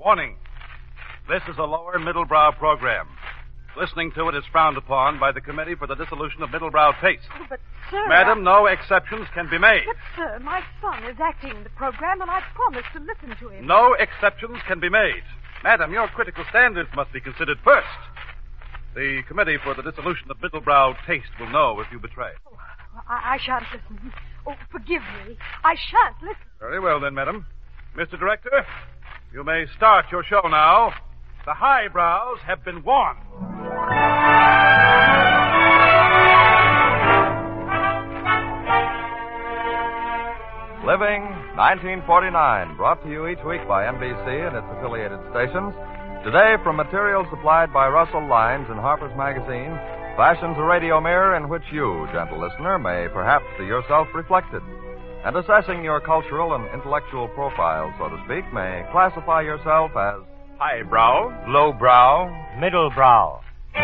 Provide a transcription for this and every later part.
Warning. This is a lower middlebrow program. Listening to it is frowned upon by the Committee for the Dissolution of Middlebrow Taste. Oh, but, sir... Madam, no exceptions can be made. But, sir, my son is acting in the program, and I promised to listen to him. No exceptions can be made. Madam, your critical standards must be considered first. The Committee for the Dissolution of Middlebrow Taste will know if you betray. Oh, I shan't listen. Oh, forgive me. I shan't listen. Very well, then, madam. Mr. Director, you may start your show now. The highbrows have been warned. Living 1949, brought to you each week by NBC and its affiliated stations. Today, from material supplied by Russell Lines in Harper's Magazine, fashions a radio mirror in which you, gentle listener, may perhaps see yourself reflected. And assessing your cultural and intellectual profile, so to speak, may classify yourself as highbrow, lowbrow, middlebrow.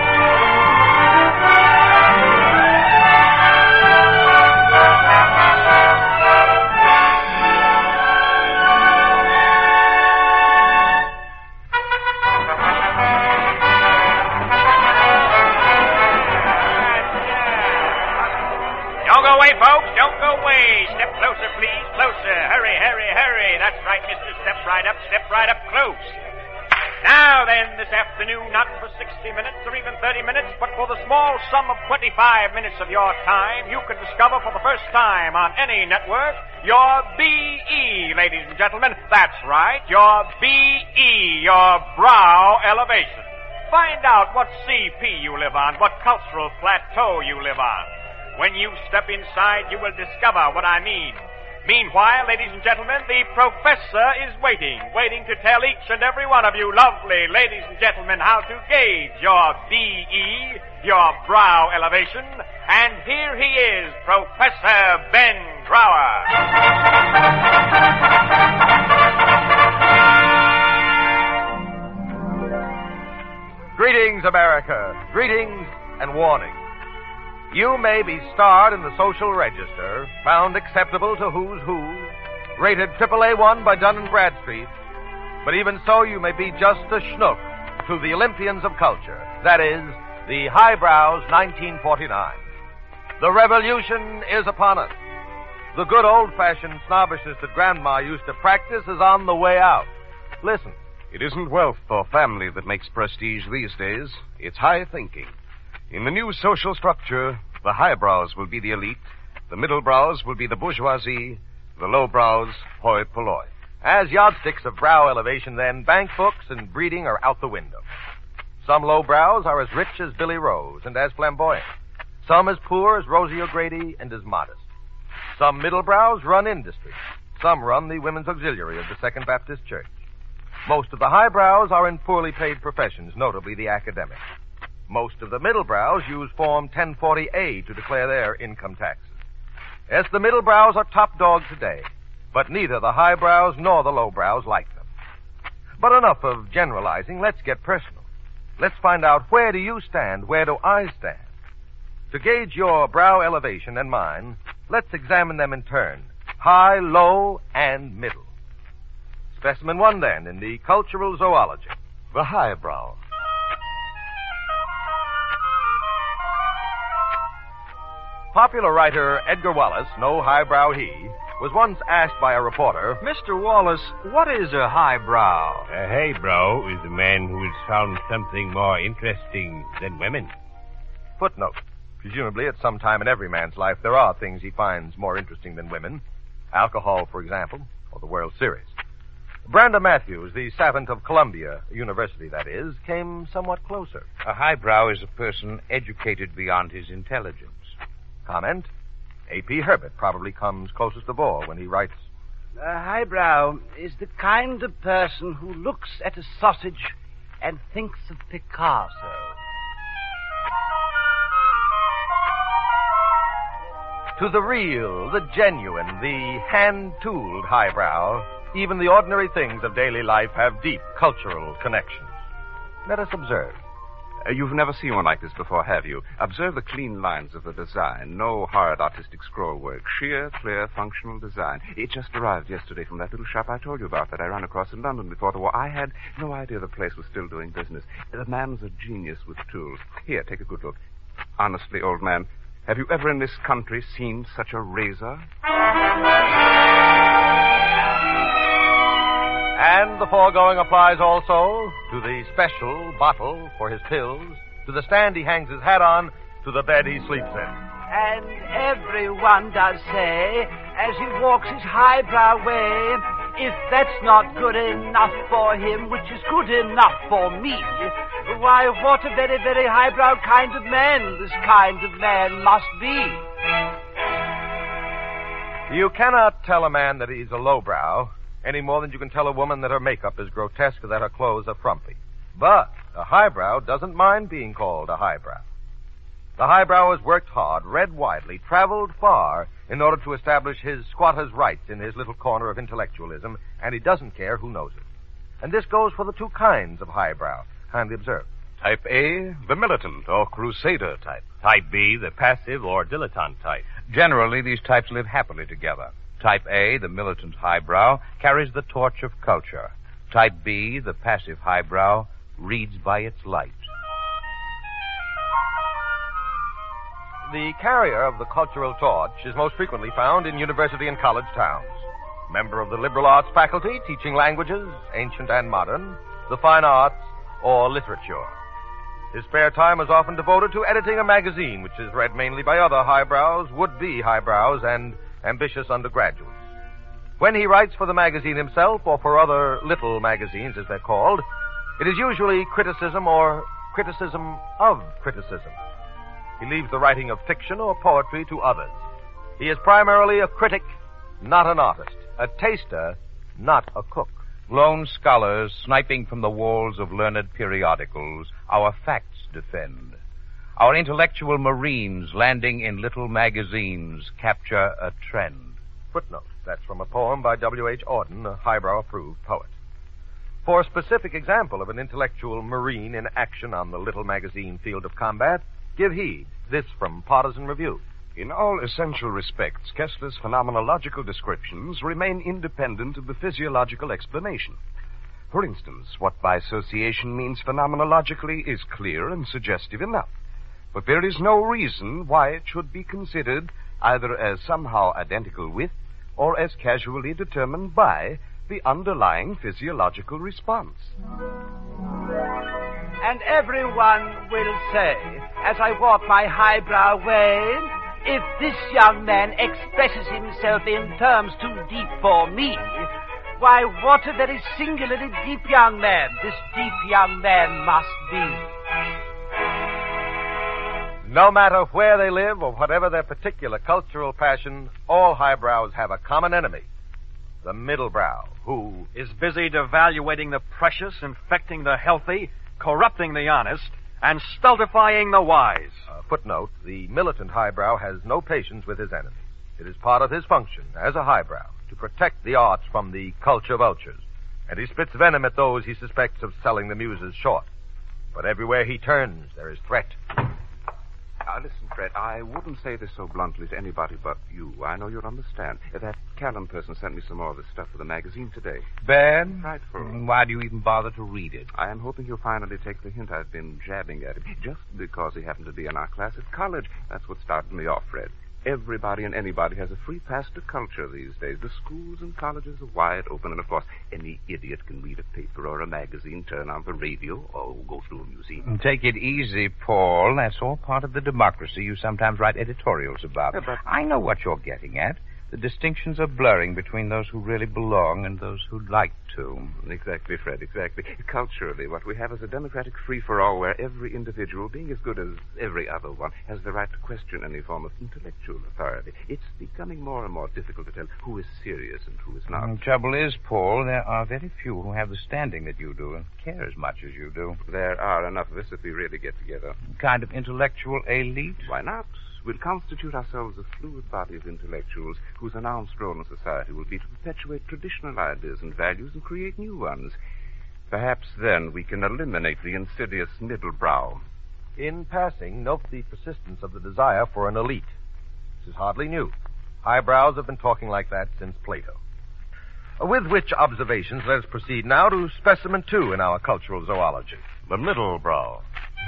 Don't go away, folks. Don't go away. Step closer, please. Closer. Hurry, hurry, hurry. That's right, mister. Step right up close. Now then, this afternoon, not for 60 minutes or even 30 minutes, but for the small sum of 25 minutes of your time, you can discover for the first time on any network your B.E., ladies and gentlemen. That's right, your B.E., your brow elevation. Find out what C.P. you live on, what cultural plateau you live on. When you step inside, you will discover what I mean. Meanwhile, ladies and gentlemen, the professor is waiting to tell each and every one of you lovely ladies and gentlemen how to gauge your B.E., your brow elevation. And here he is, Professor Ben Drower. Greetings, America. Greetings and warning. You may be starred in the social register, found acceptable to who's who, rated AAA1 by Dun & Bradstreet, but even so you may be just a schnook to the Olympians of culture. That is, the highbrows 1949. The revolution is upon us. The good old-fashioned snobbishness that Grandma used to practice is on the way out. Listen. It isn't wealth or family that makes prestige these days. It's high thinking. In the new social structure, the highbrows will be the elite, the middlebrows will be the bourgeoisie, the lowbrows, hoi polloi. As yardsticks of brow elevation, then, bank books and breeding are out the window. Some lowbrows are as rich as Billy Rose and as flamboyant. Some as poor as Rosie O'Grady and as modest. Some middlebrows run industry. Some run the Women's Auxiliary of the Second Baptist Church. Most of the highbrows are in poorly paid professions, notably the academic. Most of the middlebrows use Form 1040A to declare their income taxes. Yes, the middlebrows are top dogs today, but neither the highbrows nor the lowbrows like them. But enough of generalizing. Let's get personal. Let's find out, where do you stand? Where do I stand? To gauge your brow elevation and mine, let's examine them in turn. High, low, and middle. Specimen 1, then, in the cultural zoology. The highbrow. Popular writer Edgar Wallace, no highbrow he, was once asked by a reporter, Mr. Wallace, what is a highbrow? A highbrow is a man who has found something more interesting than women. Footnote. Presumably, at some time in every man's life, there are things he finds more interesting than women. Alcohol, for example, or the World Series. Branda Matthews, the savant of Columbia University, that is, came somewhat closer. A highbrow is a person educated beyond his intelligence. Comment. A.P. Herbert probably comes closest of all when he writes, A highbrow is the kind of person who looks at a sausage and thinks of Picasso. To the real, the genuine, the hand-tooled highbrow, even the ordinary things of daily life have deep cultural connections. Let us observe. You've never seen one like this before, have you? Observe the clean lines of the design. No hard artistic scroll work. Sheer, clear, functional design. It just arrived yesterday from that little shop I told you about that I ran across in London before the war. I had no idea the place was still doing business. The man's a genius with tools. Here, take a good look. Honestly, old man, have you ever in this country seen such a razor? And the foregoing applies also to the special bottle for his pills, to the stand he hangs his hat on, to the bed he sleeps in. And everyone does say, as he walks his highbrow way, if that's not good enough for him, which is good enough for me, why, what a very, very highbrow kind of man this kind of man must be. You cannot tell a man that he's a lowbrow any more than you can tell a woman that her makeup is grotesque or that her clothes are frumpy. But a highbrow doesn't mind being called a highbrow. The highbrow has worked hard, read widely, traveled far in order to establish his squatter's rights in his little corner of intellectualism, and he doesn't care who knows it. And this goes for the two kinds of highbrow. Kindly observe. Type A, the militant or crusader type. Type B, the passive or dilettante type. Generally, these types live happily together. Type A, the militant highbrow, carries the torch of culture. Type B, the passive highbrow, reads by its light. The carrier of the cultural torch is most frequently found in university and college towns. Member of the liberal arts faculty, teaching languages, ancient and modern, the fine arts, or literature. His spare time is often devoted to editing a magazine, which is read mainly by other highbrows, would-be highbrows, and ambitious undergraduates. When he writes for the magazine himself, or for other little magazines, as they're called, it is usually criticism or criticism of criticism. He leaves the writing of fiction or poetry to others. He is primarily a critic, not an artist, a taster, not a cook. Lone scholars sniping from the walls of learned periodicals, our facts defend. Our intellectual marines landing in little magazines capture a trend. Footnote. That's from a poem by W.H. Auden, a highbrow-approved poet. For a specific example of an intellectual marine in action on the little magazine field of combat, give heed. This from Partisan Review. In all essential respects, Kessler's phenomenological descriptions remain independent of the physiological explanation. For instance, what by association means phenomenologically is clear and suggestive enough. But there is no reason why it should be considered either as somehow identical with or as casually determined by the underlying physiological response. And everyone will say, as I walk my highbrow way, if this young man expresses himself in terms too deep for me, why, what a very singularly deep young man this deep young man must be. No matter where they live or whatever their particular cultural passion, all highbrows have a common enemy, the middlebrow, who is busy devaluating the precious, infecting the healthy, corrupting the honest, and stultifying the wise. Footnote, the militant highbrow has no patience with his enemies. It is part of his function as a highbrow to protect the arts from the culture vultures, and he spits venom at those he suspects of selling the muses short. But everywhere he turns, there is threat. Listen, Fred, I wouldn't say this so bluntly to anybody but you. I know you'll understand. That Callan person sent me some more of this stuff for the magazine today. Bad? Frightful. Why do you even bother to read it? I am hoping he'll finally take the hint I've been jabbing at him. Just because he happened to be in our class at college. That's what started me off, Fred. Everybody and anybody has a free pass to culture these days. The schools and colleges are wide open, and of course, any idiot can read a paper or a magazine, turn on the radio, or go through a museum. Take it easy, Paul. That's all part of the democracy you sometimes write editorials about. Yeah, but I know what you're getting at. The distinctions are blurring between those who really belong and those who'd like to. Exactly, Fred, exactly. Culturally, what we have is a democratic free-for-all where every individual, being as good as every other one, has the right to question any form of intellectual authority. It's becoming more and more difficult to tell who is serious and who is not. The trouble is, Paul, there are very few who have the standing that you do and care as much as you do. There are enough of us if we really get together. Kind of intellectual elite? Why not? We'll constitute ourselves a fluid body of intellectuals whose announced role in society will be to perpetuate traditional ideas and values and create new ones. Perhaps then we can eliminate the insidious middle brow. In passing, note the persistence of the desire for an elite. This is hardly new. Highbrows have been talking like that since Plato. With which observations, let us proceed now to specimen 2 in our cultural zoology. The middle brow.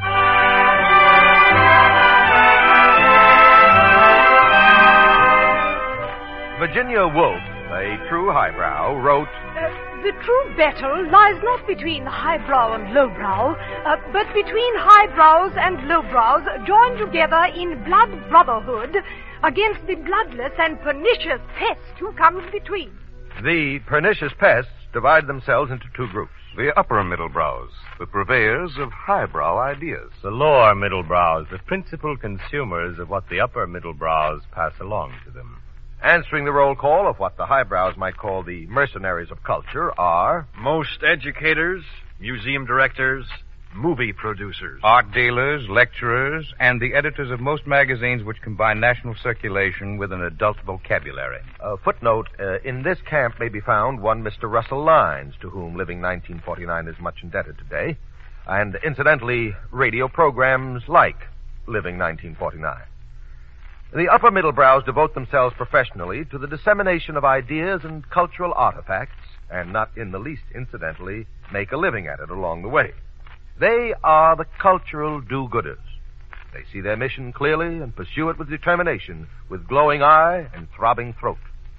Virginia Woolf, a true highbrow, wrote, The true battle lies not between highbrow and lowbrow, but between highbrows and lowbrows joined together in blood brotherhood against the bloodless and pernicious pest who comes between. The pernicious pests divide themselves into 2 groups. The upper middle brows, the purveyors of highbrow ideas. The lower middle brows, the principal consumers of what the upper middle brows pass along to them. Answering the roll call of what the highbrows might call the mercenaries of culture are... Most educators, museum directors, movie producers. Art dealers, lecturers, and the editors of most magazines which combine national circulation with an adult vocabulary. Footnote, in this camp may be found one Mr. Russell Lines, to whom Living 1949 is much indebted today, and incidentally, radio programs like Living 1949. The upper middle brows devote themselves professionally to the dissemination of ideas and cultural artifacts, and not in the least incidentally, make a living at it along the way. They are the cultural do-gooders. They see their mission clearly and pursue it with determination, with glowing eye and throbbing throat.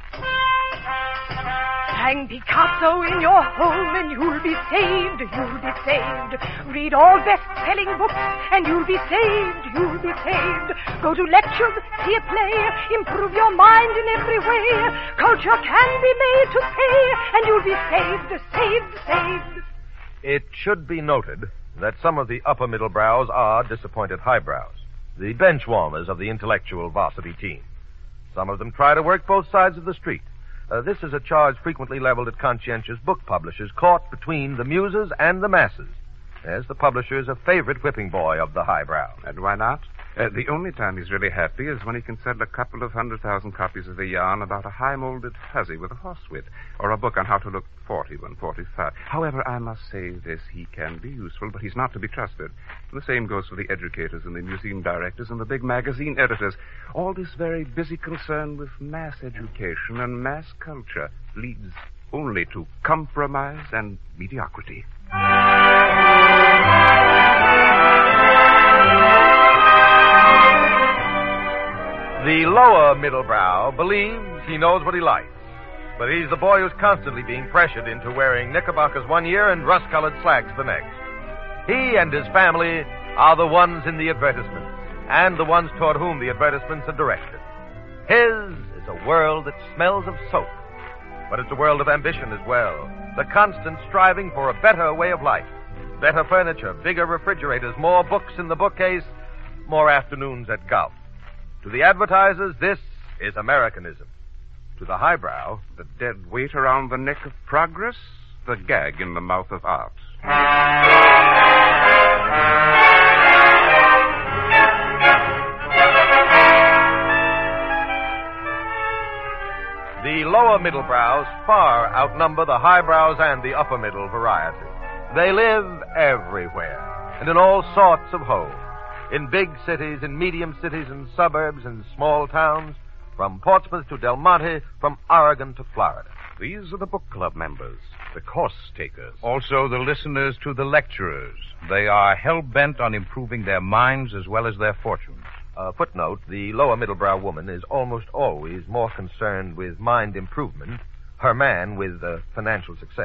Hang Picasso in your home and you'll be saved, you'll be saved. Read all best-selling books and you'll be saved, you'll be saved. Go to lectures, see a play, improve your mind in every way. Culture can be made to pay and you'll be saved, saved, saved. It should be noted that some of the upper middle brows are disappointed highbrows, the bench warmers of the intellectual varsity team. Some of them try to work both sides of the street. This is a charge frequently leveled at conscientious book publishers caught between the muses and the masses. As the publisher's a favorite whipping boy of the highbrow. And why not? The only time he's really happy is when he can sell a couple of 100,000 copies of a yarn about a high-molded fuzzy with a horsewhip, or a book on how to look 40 when 45. However, I must say this, he can be useful, but he's not to be trusted. The same goes for the educators and the museum directors and the big magazine editors. All this very busy concern with mass education and mass culture leads only to compromise and mediocrity. The lower middle brow believes he knows what he likes, but he's the boy who's constantly being pressured into wearing knickerbockers one year and rust-colored slacks the next. He and his family are the ones in the advertisements, and the ones toward whom the advertisements are directed. His is a world that smells of soap, but it's a world of ambition as well, the constant striving for a better way of life, better furniture, bigger refrigerators, more books in the bookcase, more afternoons at golf. To the advertisers, this is Americanism. To the highbrow, the dead weight around the neck of progress, the gag in the mouth of art. The lower middle brows far outnumber the highbrows and the upper middle variety. They live everywhere and in all sorts of homes. In big cities, in medium cities, in suburbs, in small towns, from Portsmouth to Del Monte, from Oregon to Florida. These are the book club members, the course takers. Also the listeners to the lecturers. They are hell-bent on improving their minds as well as their fortunes. Footnote, the lower middle brow woman is almost always more concerned with mind improvement, her man with financial success.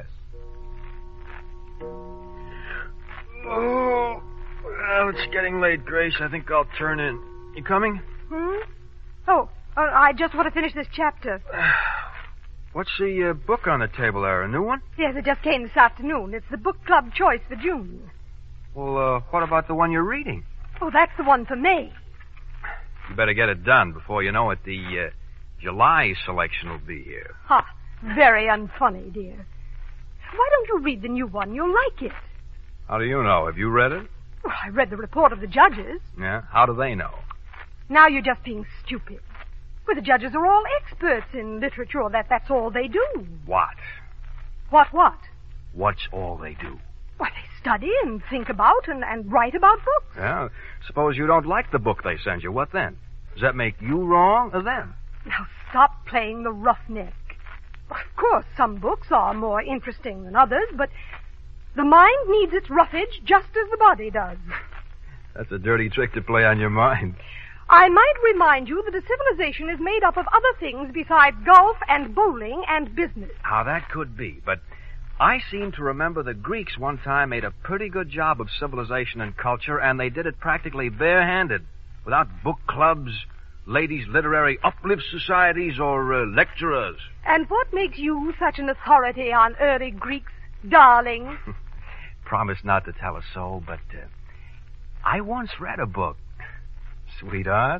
Oh, well, it's getting late, Grace. I think I'll turn in. You coming? Oh, I just want to finish this chapter. What's the book on the table there? A new one? Yes, it just came this afternoon. It's the book club choice for June. Well, what about the one you're reading? Oh, that's the one for May. You better get it done before you know it. The July selection will be here. Ha, very unfunny, dear. Why don't you read the new one? You'll like it. How do you know? Have you read it? Well, I read the report of the judges. Yeah? How do they know? Now you're just being stupid. Well, the judges are all experts in literature. That's all they do. What? What? What's all they do? Why, they study and think about and write about books. Well, suppose you don't like the book they send you. What then? Does that make you wrong or them? Now, stop playing the roughneck. Of course, some books are more interesting than others, but the mind needs its roughage just as the body does. That's a dirty trick to play on your mind. I might remind you that a civilization is made up of other things besides golf and bowling and business. Now, that could be, but I seem to remember the Greeks one time made a pretty good job of civilization and culture, and they did it practically barehanded, without book clubs, ladies' literary uplift societies, or lecturers. And what makes you such an authority on early Greeks, darling? Promise not to tell a soul, but I once read a book, sweetheart.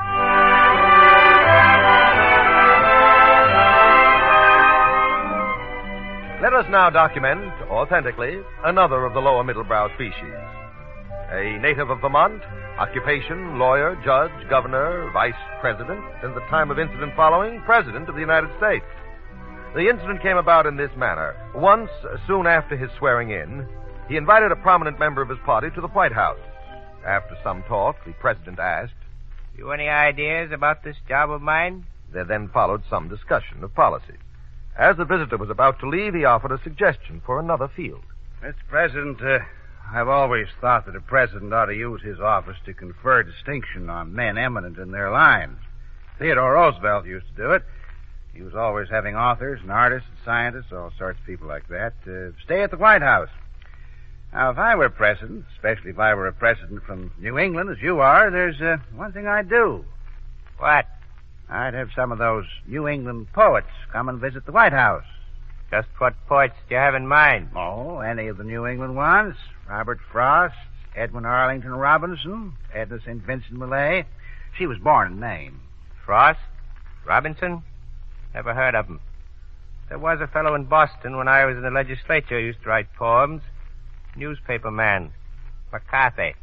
Let us now document, authentically, another of the lower middle brow species. A native of Vermont, occupation, lawyer, judge, governor, vice president, and the time of incident following, president of the United States. The incident came about in this manner. Once, soon after his swearing in, he invited a prominent member of his party to the White House. After some talk, the president asked, "You any ideas about this job of mine?" There then followed some discussion of policy. As the visitor was about to leave, he offered a suggestion for another field. Mr. President, I've always thought that a president ought to use his office to confer distinction on men eminent in their lines. Theodore Roosevelt used to do it. He was always having authors and artists and scientists, all sorts of people like that, stay at the White House. Now, if I were president, especially if I were a president from New England, as you are, there's one thing I'd do. What? I'd have some of those New England poets come and visit the White House. Just what poets do you have in mind? Oh, any of the New England ones. Robert Frost, Edwin Arlington Robinson, Edna St. Vincent Millay. She was born in Maine. Frost? Robinson? Never heard of him. There was a fellow in Boston when I was in the legislature who used to write poems. Newspaper man. McCarthy.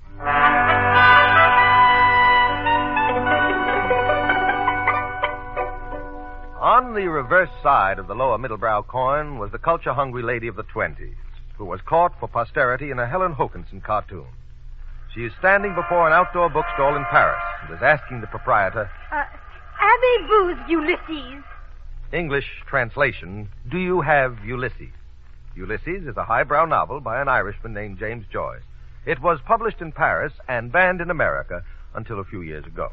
On the reverse side of the lower middle brow coin was the culture-hungry lady of the 20s, who was caught for posterity in a Helen Hokinson cartoon. She is standing before an outdoor bookstall in Paris and is asking the proprietor, Avez-vous Ulysses? English translation, do you have Ulysses? Ulysses is a highbrow novel by an Irishman named James Joyce. It was published in Paris and banned in America until a few years ago.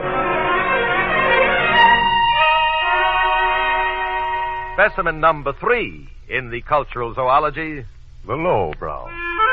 Specimen number 3 in the cultural zoology, the lowbrow.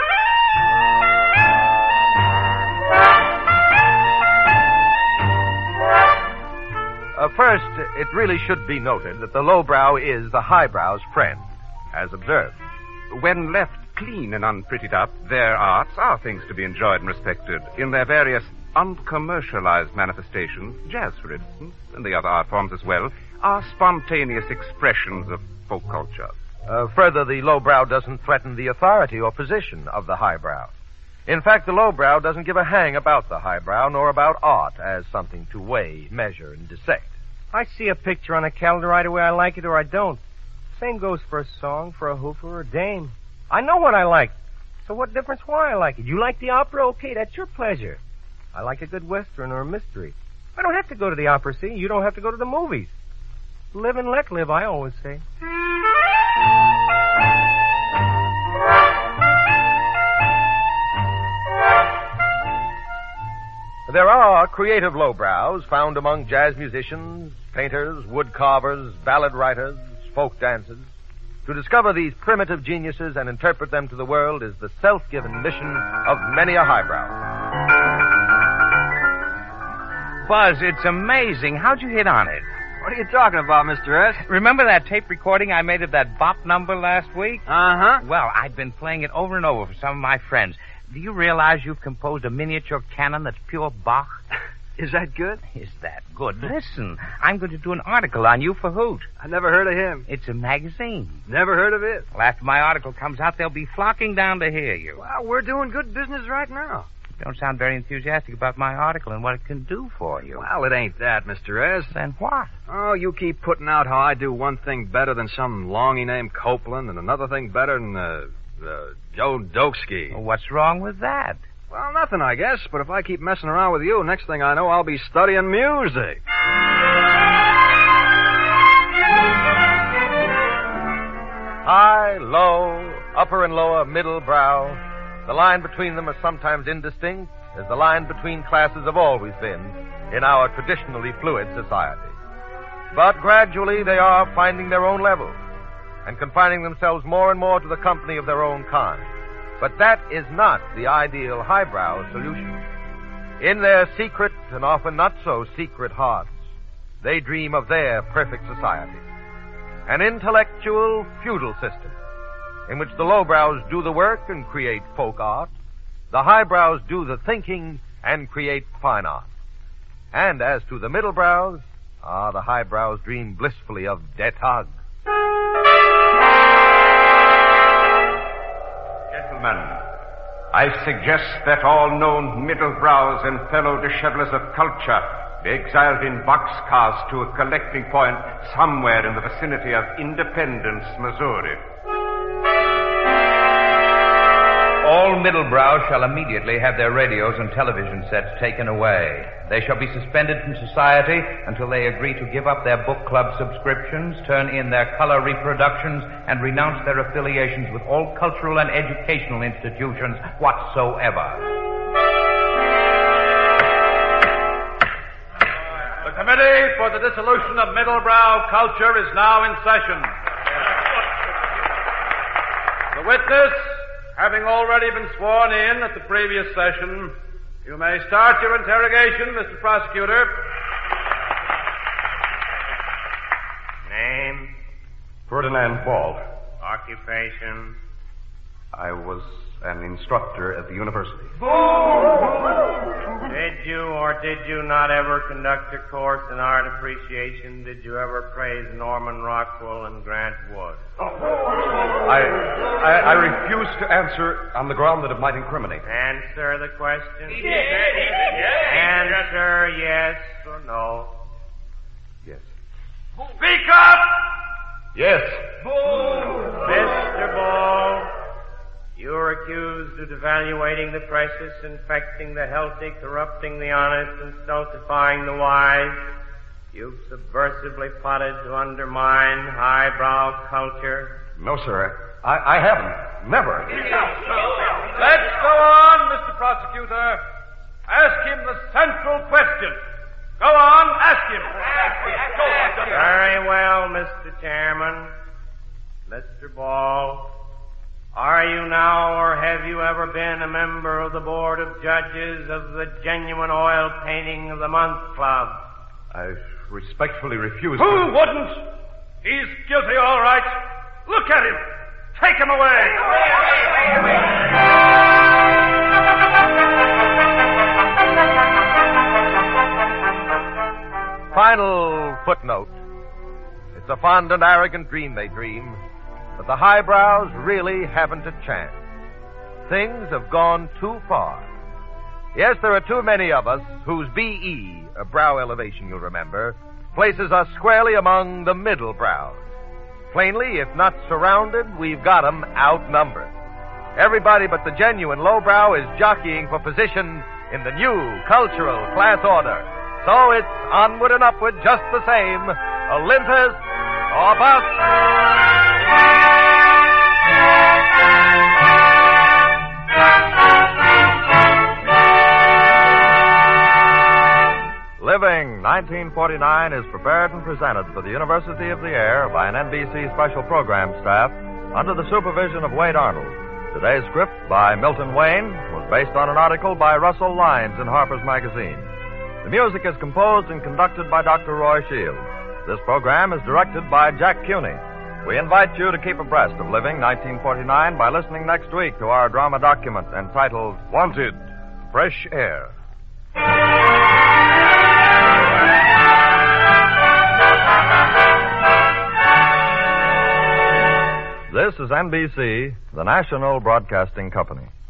First, it really should be noted that the lowbrow is the highbrow's friend, as observed. When left clean and unprettied up, their arts are things to be enjoyed and respected in their various uncommercialized manifestations. Jazz, for instance, and the other art forms as well, are spontaneous expressions of folk culture. Further, the lowbrow doesn't threaten the authority or position of the highbrow. In fact, the lowbrow doesn't give a hang about the highbrow nor about art as something to weigh, measure, and dissect. I see a picture on a calendar right away. I like it or I don't. Same goes for a song, for a hoofer, or a dame. I know what I like. So what difference why I like it? You like the opera? Okay, that's your pleasure. I like a good western or a mystery. I don't have to go to the opera, see? You don't have to go to the movies. Live and let live, I always say. There are creative lowbrows found among jazz musicians, painters, wood carvers, ballad writers, folk dancers. To discover these primitive geniuses and interpret them to the world is the self-given mission of many a highbrow. Buzz, it's amazing. How'd you hit on it? What are you talking about, Mr. S? Remember that tape recording I made of that bop number last week? Uh-huh. Well, I've been playing it over and over for some of my friends. Do you realize you've composed a miniature canon that's pure Bach? Is that good? Is that good? Listen, I'm going to do an article on you for Hoot. I never heard of him. It's a magazine. Never heard of it. Well, after my article comes out, they'll be flocking down to hear you. Well, we're doing good business right now. You don't sound very enthusiastic about my article and what it can do for you. Well, it ain't that, Mr. S. Then what? Oh, you keep putting out how I do one thing better than some longy named Copeland and another thing better than Joe Dokski. Well, what's wrong with that? Well, nothing, I guess. But if I keep messing around with you, next thing I know, I'll be studying music. High, low, upper and lower, middle brow. The line between them is sometimes indistinct, as the line between classes have always been in our traditionally fluid society. But gradually they are finding their own level and confining themselves more and more to the company of their own kind. But that is not the ideal highbrow solution. In their secret and often not so secret hearts, they dream of their perfect society. An intellectual feudal system in which the lowbrows do the work and create folk art, the highbrows do the thinking and create fine art. And as to the middlebrows, the highbrows dream blissfully of Det Haag. Gentlemen, I suggest that all known middlebrows and fellow dishevelers of culture be exiled in boxcars to a collecting point somewhere in the vicinity of Independence, Missouri. All middlebrows shall immediately have their radios and television sets taken away. They shall be suspended from society until they agree to give up their book club subscriptions, turn in their color reproductions, and renounce their affiliations with all cultural and educational institutions whatsoever. The Committee for the Dissolution of Middlebrow Culture is now in session. The witness, having already been sworn in at the previous session, you may start your interrogation, Mr. Prosecutor. Name? Ferdinand Ball. Occupation? I was an instructor at the university. Did you or did you not ever conduct a course in art appreciation? Did you ever praise Norman Rockwell and Grant Wood? I refuse to answer on the ground that it might incriminate. Answer the question. Answer yes or no. Yes. Speak up! Yes. Mr. Ball, you are accused of devaluating the precious, infecting the healthy, corrupting the honest, and stultifying the wise. You've subversively plotted to undermine highbrow culture. No, sir. I haven't. Never. Let's go on, Mr. Prosecutor. Ask him the central question. Go on, ask him. Very well, Mr. Chairman. Mr. Ball, are you now or have you ever been a member of the Board of Judges of the Genuine Oil Painting of the Month Club? I respectfully refuse. Who wouldn't? He's guilty, all right. Look at him. Take him away. Final footnote. It's a fond and arrogant dream they dream, but the highbrows really haven't a chance. Things have gone too far. Yes, there are too many of us whose B.E., a brow elevation you'll remember, places us squarely among the middle brows. Plainly, if not surrounded, we've got 'em outnumbered. Everybody but the genuine lowbrow is jockeying for position in the new cultural class order. So it's onward and upward just the same. Olympus or bust. Living 1949 is prepared and presented for the University of the Air by an NBC special program staff under the supervision of Wade Arnold. Today's script by Milton Wayne was based on an article by Russell Lynes in Harper's Magazine. The music is composed and conducted by Dr. Roy Shields. This program is directed by Jack Cuny. We invite you to keep abreast of Living 1949 by listening next week to our drama document entitled Wanted, Fresh Air. This is NBC, the national broadcasting company.